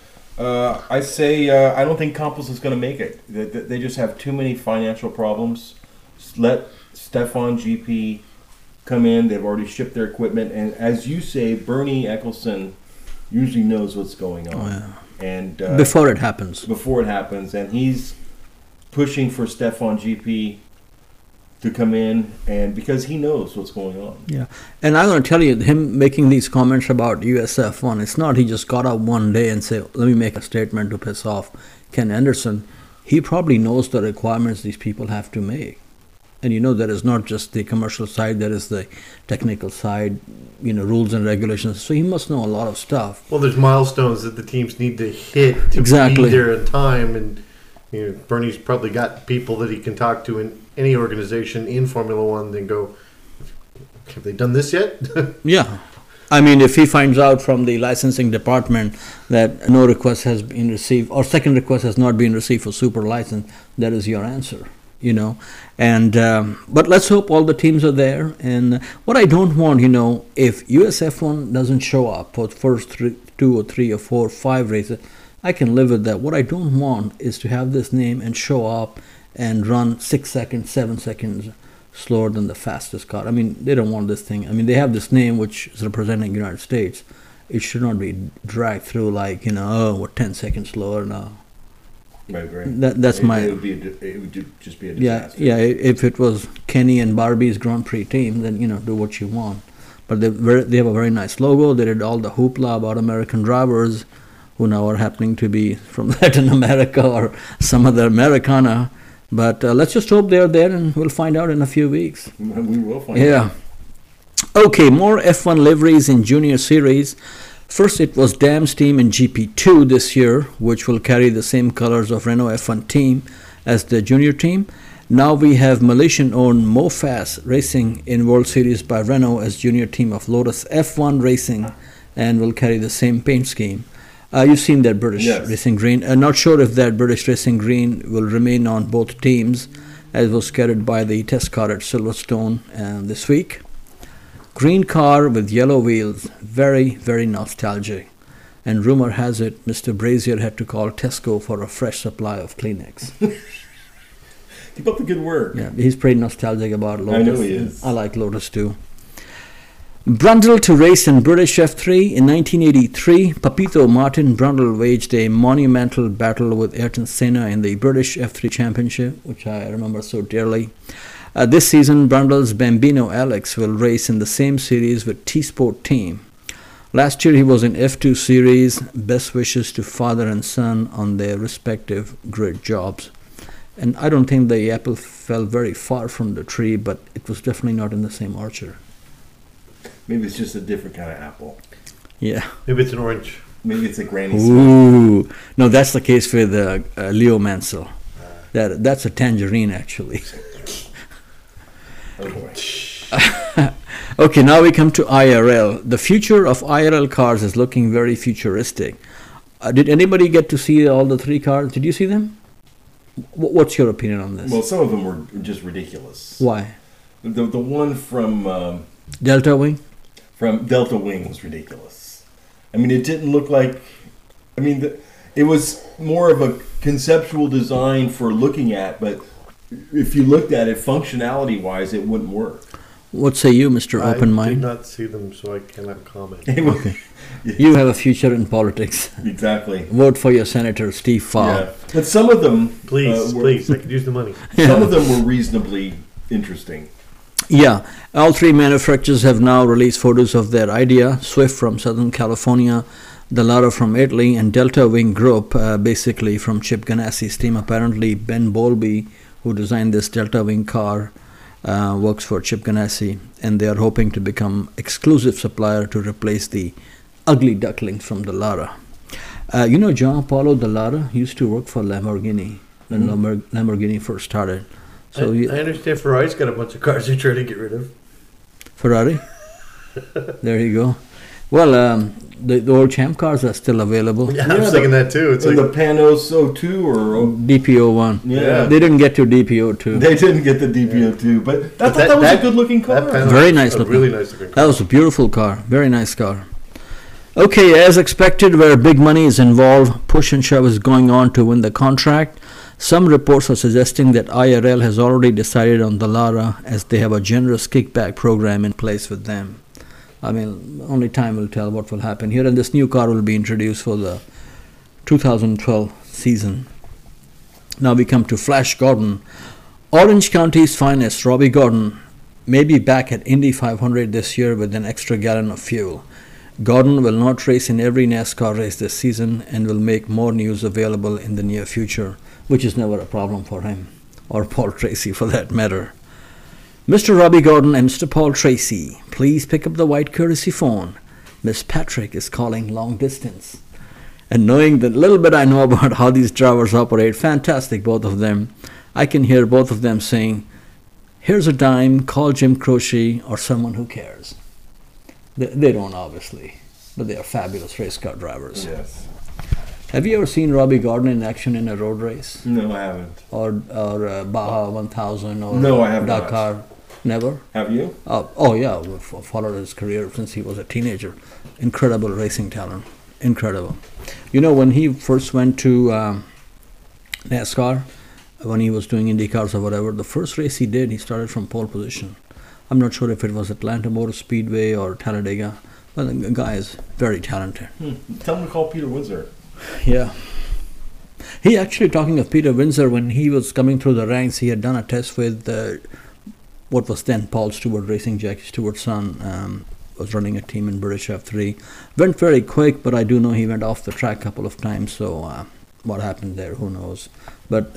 I say I don't think Campos is going to make it. They just have too many financial problems. Let Stefan GP come in. They've already shipped their equipment, and as you say, Bernie Eccleston usually knows what's going on. Oh, yeah. And before it happens, and he's pushing for Stefan GP to come in, and because he knows what's going on. Yeah, and I'm going to tell you, him making these comments about USF1, it's not he just got up one day and said, let me make a statement to piss off Ken Anderson. He probably knows the requirements these people have to make. And there is not just the commercial side, there is the technical side, rules and regulations. So he must know a lot of stuff. Well, there's milestones that the teams need to hit to be there in time, and Bernie's probably got people that he can talk to in any organization in Formula One. Then go, have they done this yet? Yeah, I mean, if he finds out from the licensing department that no request has been received or second request has not been received for super license, that is your answer. And but let's hope all the teams are there. And what I don't want, if USF1 doesn't show up for the first 2 or 3 or 4 or 5 races, I can live with that. What I don't want is to have this name and show up and run 6 seconds, 7 seconds slower than the fastest car. I mean, they don't want this thing. I mean, they have this name which is representing the United States. It should not be dragged through like, we're 10 seconds slower now. Right. That's my. It would just be a disaster. Yeah. If it was Kenny and Barbie's Grand Prix team, then do what you want. But they have a very nice logo. They did all the hoopla about American drivers, who now are happening to be from Latin America or some other Americana. But let's just hope they're there, and we'll find out in a few weeks. We will find out. Yeah. Okay, more F1 liveries in Junior Series. First, it was Dam's team in GP2 this year, which will carry the same colors of Renault F1 team as the junior team. Now we have Malaysian-owned Mofas Racing in World Series by Renault as junior team of Lotus F1 Racing, and will carry the same paint scheme. You've seen that British Racing Green. Not sure if that British Racing Green will remain on both teams, as was carried by the test car at Silverstone this week. Green car with yellow wheels, very, very nostalgic. And rumor has it, Mr. Brazier had to call Tesco for a fresh supply of Kleenex. Keep up the good work. Yeah, he's pretty nostalgic about Lotus. I know he is. I like Lotus too. Brundle to race in British F3 in 1983. Papito Martin Brundle waged a monumental battle with Ayrton Senna in the British F3 Championship, which I remember so dearly. This season, Brundle's Bambino Alex will race in the same series with T-Sport team. Last year he was in F2 series. Best wishes to father and son on their respective grid jobs. And I don't think the apple fell very far from the tree, but it was definitely not in the same orchard. Maybe it's just a different kind of apple. Yeah. Maybe it's an orange. Maybe it's a Granny Smith. Ooh. No, that's the case with Leo Mansell. That's a tangerine, actually. Oh boy. Okay, now we come to IRL. The future of IRL cars is looking very futuristic. Did anybody get to see all the 3 cars? Did you see them? What's your opinion on this? Well, some of them were just ridiculous. Why? The one from Delta Wing? From Delta Wing was ridiculous. I mean, it didn't look like. I mean, it was more of a conceptual design for looking at, but if you looked at it functionality-wise, it wouldn't work. What say you, Mr. Open I Mind? did not see them, so I cannot comment. Okay. You have a future in politics. Exactly. Vote for your senator, Steve Fall. Yeah. But some of them, Please, please, I could use the money. some of them were reasonably interesting. Yeah, all 3 manufacturers have now released photos of their idea. Swift from Southern California, Dallara from Italy, and Delta Wing Group, basically from Chip Ganassi's team. Apparently, Ben Bowlby, who designed this Delta Wing car, works for Chip Ganassi, and they are hoping to become exclusive supplier to replace the ugly ducklings from Dallara. You know, Gianpaolo Dallara used to work for Lamborghini when Lamborghini first started. So I understand Ferrari's got a bunch of cars they're trying to get rid of. Ferrari? There you go. Well, the old Champ cars are still available. Yeah, I was thinking that too. It's And like the Panos 02 or DPO1. Yeah. They didn't get to DPO2. they didn't get the DPO2, but I thought that was a good-looking car. that panel Very was nice a looking. really nice looking That car. was a beautiful car. Very nice car. Okay, as expected, where big money is involved, push and shove is going on to win the contract. Some reports are suggesting that IRL has already decided on Dallara, as they have a generous kickback program in place with them. I mean, only time will tell what will happen here, and this new car will be introduced for the 2012 season. Now we come to Flash Gordon. Orange County's finest, Robbie Gordon, may be back at Indy 500 this year with an extra gallon of fuel. Gordon will not race in every NASCAR race this season and will make more news available in the near future, which is never a problem for him, or Paul Tracy for that matter. Mr. Robbie Gordon and Mr. Paul Tracy, please pick up the white courtesy phone. Miss Patrick is calling long distance. And knowing the little bit I know about how these drivers operate, fantastic, both of them, I can hear both of them saying, "Here's a dime, call Jim Croce or someone who cares." They don't, obviously, but they are fabulous race car drivers. Yes. Have you ever seen Robbie Gordon in action in a road race? No, I haven't. Or Baja 1000 or No, I have not. Dakar? Never? Have you? Oh yeah, we've followed his career since he was a teenager. Incredible racing talent. Incredible. You know, when he first went to NASCAR, when he was doing IndyCars or whatever, the first race he did, he started from pole position. I'm not sure if it was Atlanta Motor Speedway or Talladega, but the guy is very talented. Tell him to call Peter Windsor. Yeah. He actually, talking of Peter Windsor, when he was coming through the ranks, he had done a test with what was then Paul Stewart Racing. Jackie Stewart's son was running a team in British F3. Went very quick, but I do know he went off the track a couple of times, so what happened there, who knows. But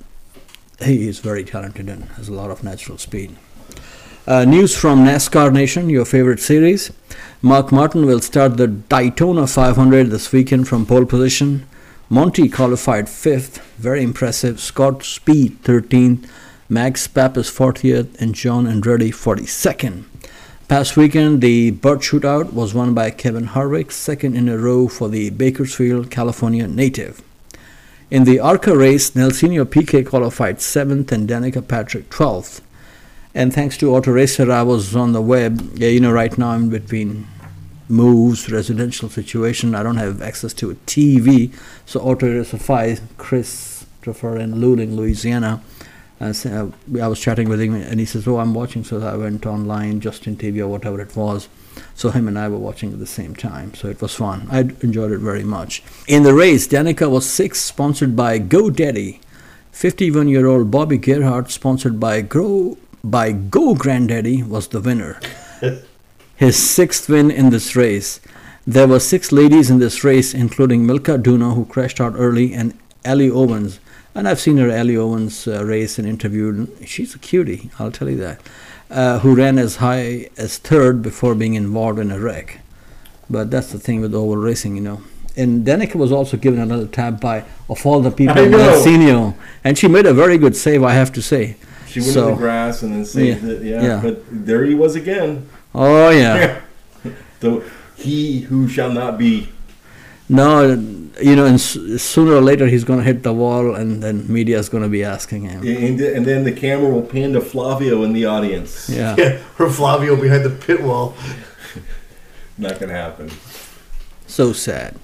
he is very talented and has a lot of natural speed. News from NASCAR Nation, your favorite series. Mark Martin will start the Daytona 500 this weekend from pole position. Monty qualified 5th, very impressive. Scott Speed 13th, Max Pappas 40th, and John Andretti 42nd. Past weekend, the Burt Shootout was won by Kevin Harvick, second in a row for the Bakersfield, California native. In the ARCA race, Nelsinho Piquet qualified 7th and Danica Patrick 12th. And thanks to Autoracer, I was on the web. Yeah, you know, right now I'm between moves, residential situation. I don't have access to a TV. So Autoracer 5, Christopher in Luling, Louisiana. I was chatting with him and he says, "Oh, I'm watching." So I went online, Justin TV or whatever it was. So him and I were watching at the same time. So it was fun. I enjoyed it very much. In the race, Danica was 6th, sponsored by GoDaddy. 51-year-old Bobby Gerhardt, sponsored by Go Granddaddy, was the winner. His 6th win in this race. There were 6 ladies in this race, including Milka Duno, who crashed out early, and Ellie Owens. And I've seen her Ellie Owens race and interviewed. She's a cutie, I'll tell you that. Who ran as high as 3rd before being involved in a wreck. But that's the thing with oval racing, you know. And Danica was also given another tab by, of all the people, I know. Marcinio. And she made a very good save, I have to say. She went in the grass and then saved it. Yeah. But there he was again. Oh, yeah. He who shall not be. No, you know, and sooner or later he's going to hit the wall, and then media is going to be asking him. And then the camera will pan to Flavio in the audience. Yeah. Yeah, or Flavio behind the pit wall. Not going to happen. So sad.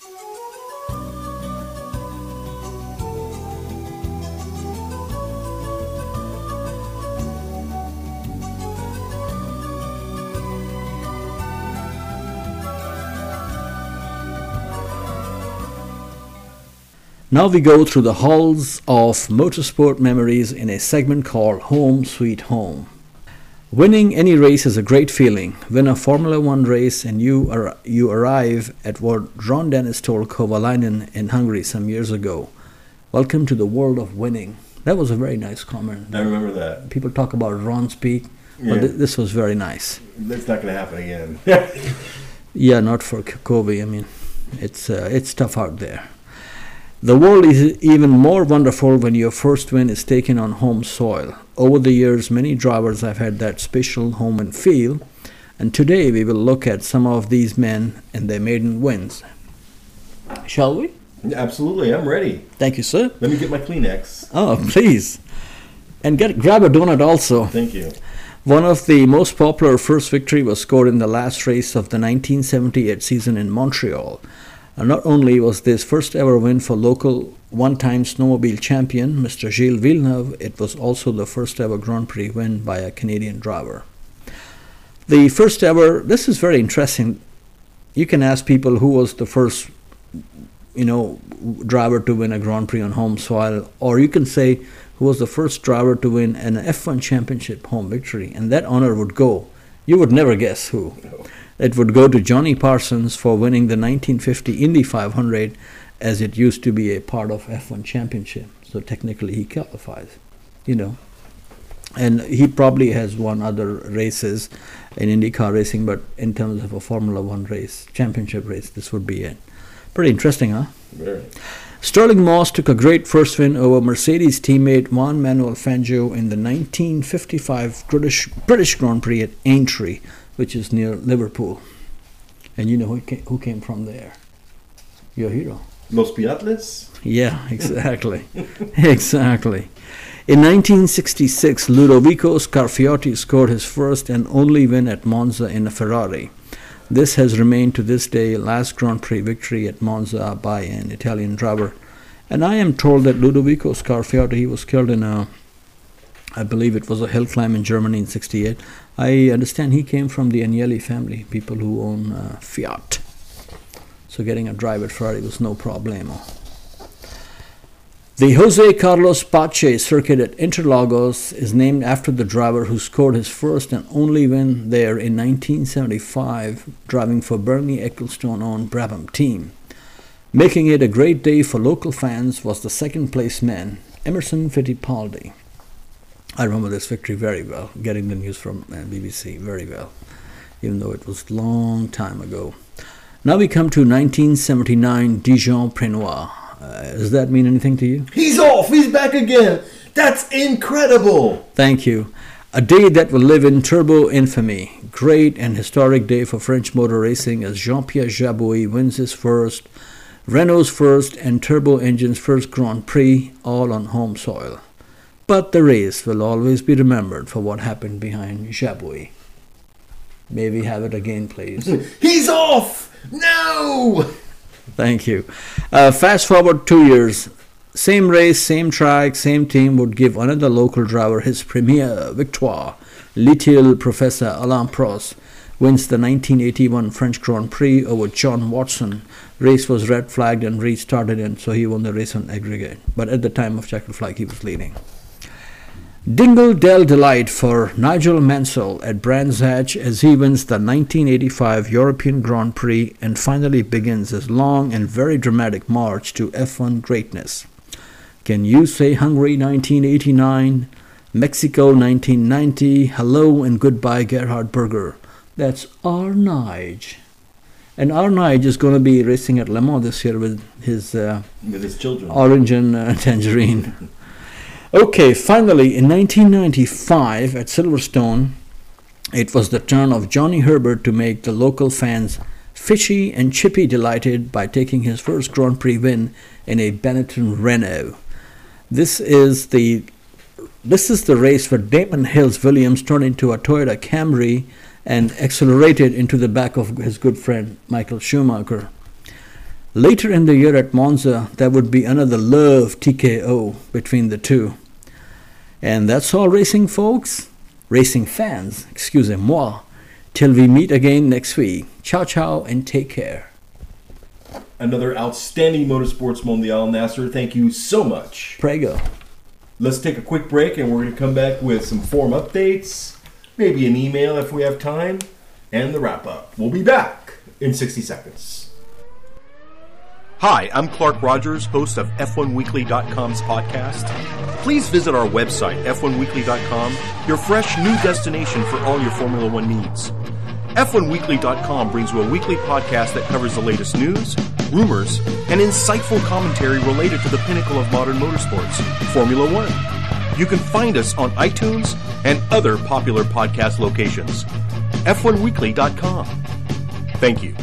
Now we go through the halls of motorsport memories in a segment called Home Sweet Home. Winning any race is a great feeling. Win a Formula One race and you arrive at what Ron Dennis told Kovalainen in Hungary some years ago. Welcome to the world of winning. That was a very nice comment. I remember that. People talk about Ron speak, but this was very nice. That's not going to happen again. Yeah, not for Kobe. I mean, it's tough out there. The world is even more wonderful when your first win is taken on home soil. Over the years, many drivers have had that special home and feel, and today we will look at some of these men and their maiden wins. Shall we? Absolutely, I'm ready. Thank you, sir. Let me get my Kleenex. Oh, please. And grab a donut also. Thank you. One of the most popular first victory was scored in the last race of the 1978 season in Montreal. And not only was this first ever win for local one-time snowmobile champion, Mr. Gilles Villeneuve, it was also the first ever Grand Prix win by a Canadian driver. The first ever, this is very interesting. You can ask people who was the first, driver to win a Grand Prix on home soil, or you can say who was the first driver to win an F1 championship home victory, and that honor would go. You would never guess who. No. It would go to Johnny Parsons for winning the 1950 Indy 500, as it used to be a part of F1 championship. So technically he qualifies, And he probably has won other races in IndyCar racing, but in terms of a Formula One race, championship race, this would be it. Pretty interesting, huh? Very. Stirling Moss took a great first win over Mercedes teammate Juan Manuel Fangio in the 1955 British Grand Prix at Aintree, which is near Liverpool. And you know who came from there? Your hero. Los Piatles? Yeah, exactly. Exactly. In 1966, Ludovico Scarfiotti scored his first and only win at Monza in a Ferrari. This has remained to this day last Grand Prix victory at Monza by an Italian driver. And I am told that Ludovico Scarfiotti, he was killed in I believe it was a hill climb in Germany in 68. I understand he came from the Agnelli family, people who own Fiat. So getting a drive at Ferrari was no problemo. The Jose Carlos Pache circuit at Interlagos is named after the driver who scored his first and only win there in 1975, driving for Bernie Ecclestone-owned Brabham team. Making it a great day for local fans was the second-place man, Emerson Fittipaldi. I remember this victory very well, getting the news from BBC very well, even though it was a long time ago. Now we come to 1979 Dijon-Prenois. Does that mean anything to you? He's off! He's back again! That's incredible! Thank you. A day that will live in turbo infamy. Great and historic day for French motor racing as Jean-Pierre Jabouille wins his first, Renault's first and Turbo Engine's first Grand Prix, all on home soil. But the race will always be remembered for what happened behind Jabouille. May we have it again, please? He's off! No! Thank you. Fast forward 2 years. Same race, same track, same team would give another local driver his premiere victoire. Little Professor Alain Prost wins the 1981 French Grand Prix over John Watson. Race was red flagged and restarted, and so he won the race on aggregate. But at the time of checkered flag, he was leading. Dingle Dell Delight for Nigel Mansell at Brands Hatch as he wins the 1985 European Grand Prix and finally begins his long and very dramatic march to F1 greatness. Can you say Hungary 1989, Mexico 1990, hello and goodbye Gerhard Berger? That's our Nige. And Arnai is going to be racing at Le Mans this year with his children. Orange and Tangerine. Okay, finally, in 1995 at Silverstone, it was the turn of Johnny Herbert to make the local fans fishy and chippy delighted by taking his first Grand Prix win in a Benetton Renault. This is the race where Damon Hill's Williams turned into a Toyota Camry and accelerated into the back of his good friend Michael Schumacher. Later in the year at Monza, there would be another love TKO between the two. And that's all racing folks. Racing fans, excusez-moi. Till we meet again next week. Ciao, ciao, and take care. Another outstanding Motorsports Mondial, Nasser. Thank you so much. Prego. Let's take a quick break, and we're going to come back with some forum updates, maybe an email if we have time, and the wrap-up. We'll be back in 60 seconds. Hi, I'm Clark Rogers, host of F1Weekly.com's podcast. Please visit our website, F1Weekly.com, your fresh new destination for all your Formula One needs. F1Weekly.com brings you a weekly podcast that covers the latest news, rumors, and insightful commentary related to the pinnacle of modern motorsports, Formula One. You can find us on iTunes and other popular podcast locations. F1Weekly.com. Thank you.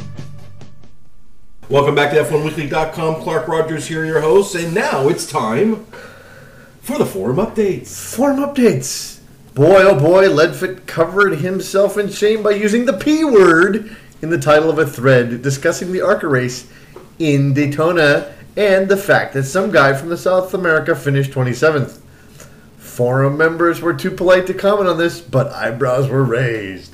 Welcome back to F1Weekly.com. Clark Rogers here, your host, and now it's time for the forum updates. Forum updates. Boy, oh boy, Leadfoot covered himself in shame by using the P word in the title of a thread discussing the ARCA race in Daytona and the fact that some guy from the South America finished 27th. Forum members were too polite to comment on this, but eyebrows were raised.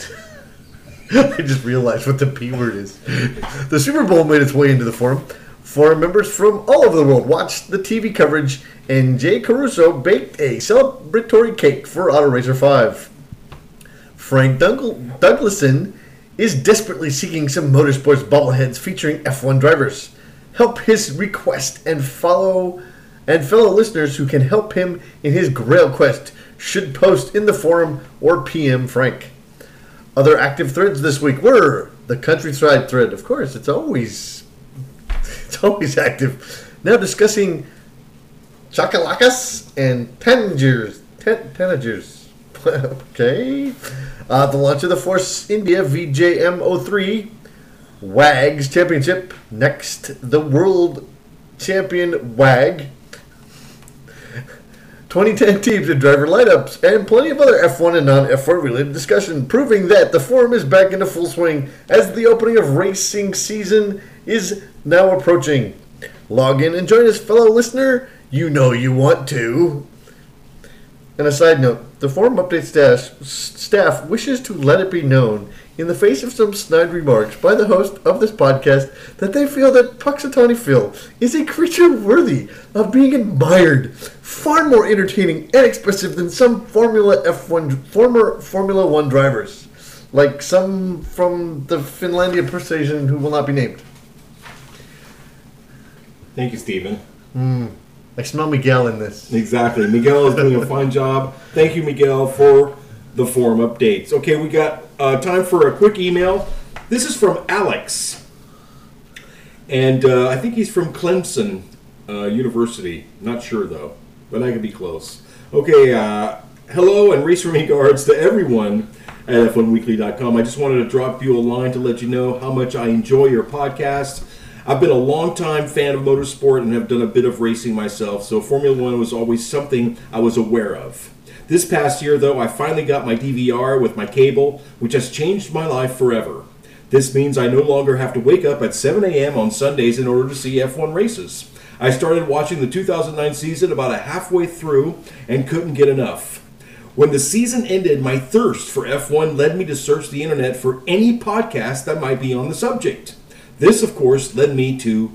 I just realized what the P word is. The Super Bowl made its way into the forum. Forum members from all over the world watched the TV coverage, and Jay Caruso baked a celebratory cake for Auto Racer 5. Frank Douglason is desperately seeking some motorsports bobbleheads featuring F1 drivers. Help his request and fellow listeners who can help him in his grail quest should post in the forum or PM Frank. Other active threads this week were the Countryside thread. Of course, it's always active. Now discussing chakalacas and tanagers. Okay. The launch of the Force India VJM03 WAGs Championship. Next, the World Champion WAG. 2010 teams and driver lineups, and plenty of other F1 and non-F1 related discussion, proving that the forum is back into full swing as the opening of racing season is now approaching. Log in and join us, fellow listener. You know you want to. And a side note, the forum update staff wishes to let it be known, in the face of some snide remarks by the host of this podcast, that they feel that Puxatawny Phil is a creature worthy of being admired, far more entertaining and expressive than some former Formula One drivers, like some from the Finlandia Precision who will not be named. Thank you, Stephen. I smell Miguel in this. Exactly. Miguel is doing a fine job. Thank you, Miguel, for the forum updates. Okay, we got time for a quick email. This is from Alex. And I think he's from Clemson University. Not sure, though. But I could be close. Okay, hello and racer regards to everyone at F1Weekly.com. I just wanted to drop you a line to let you know how much I enjoy your podcast. I've been a long-time fan of motorsport and have done a bit of racing myself, so Formula One was always something I was aware of. This past year, though, I finally got my DVR with my cable, which has changed my life forever. This means I no longer have to wake up at 7 a.m. on Sundays in order to see F1 races. I started watching the 2009 season about halfway through and couldn't get enough. When the season ended, my thirst for F1 led me to search the internet for any podcast that might be on the subject. This, of course, led me to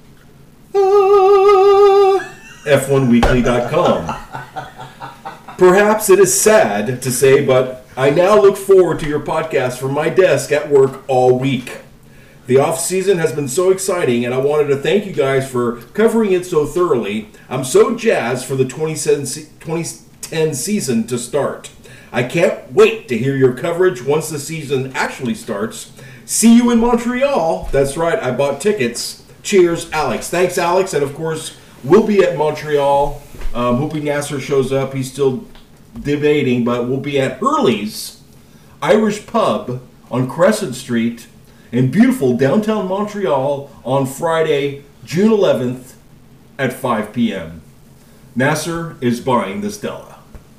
F1Weekly.com. Perhaps it is sad to say, but I now look forward to your podcast from my desk at work all week. The off-season has been so exciting, and I wanted to thank you guys for covering it so thoroughly. I'm so jazzed for the 2010 season to start. I can't wait to hear your coverage once the season actually starts. See you in Montreal. That's right, I bought tickets. Cheers, Alex. Thanks, Alex. And of course, we'll be at Montreal. Hoping Nasser shows up. He's still debating, but we'll be at Hurley's Irish Pub on Crescent Street in beautiful downtown Montreal on Friday, June 11th at 5 p.m. Nasser is buying the Stella.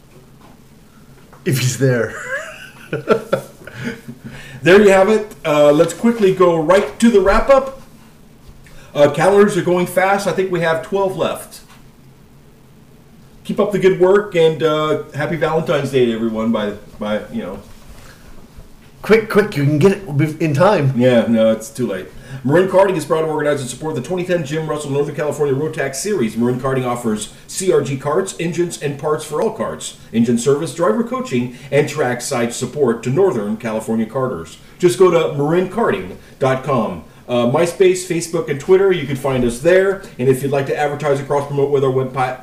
If he's there. There you have it. Let's quickly go right to the wrap-up. Calendars are going fast. I think we have 12 left. Keep up the good work, and happy Valentine's Day to everyone by Quick, you can get it in time. Yeah, no, it's too late. Marin Karting is proud to organize and support the 2010 Jim Russell Northern California Rotax Series. Marin Karting offers CRG carts, engines, and parts for all carts, engine service, driver coaching, and trackside support to Northern California karters. Just go to marinkarting.com. MySpace, Facebook, and Twitter, you can find us there. And if you'd like to advertise or cross-promote with our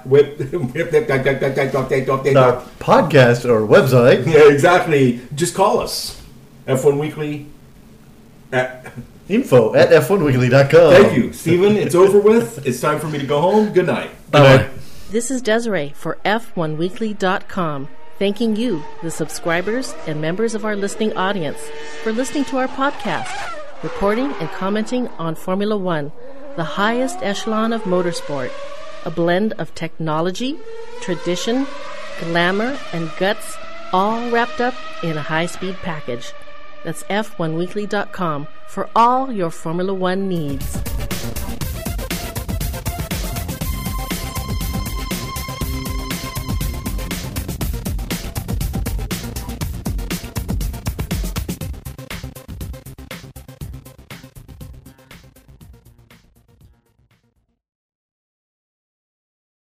Our podcast or website. Yeah, exactly. Just call us. F1 Weekly at... Info at f1weekly.com. Thank you, Stephen. It's over with. It's time for me to go home. Good night. Bye. This is Desiree for F1Weekly.com, thanking you, the subscribers and members of our listening audience, for listening to our podcast, reporting and commenting on Formula One, the highest echelon of motorsport, a blend of technology, tradition, glamour, and guts, all wrapped up in a high-speed package. That's F1Weekly.com for all your Formula One needs.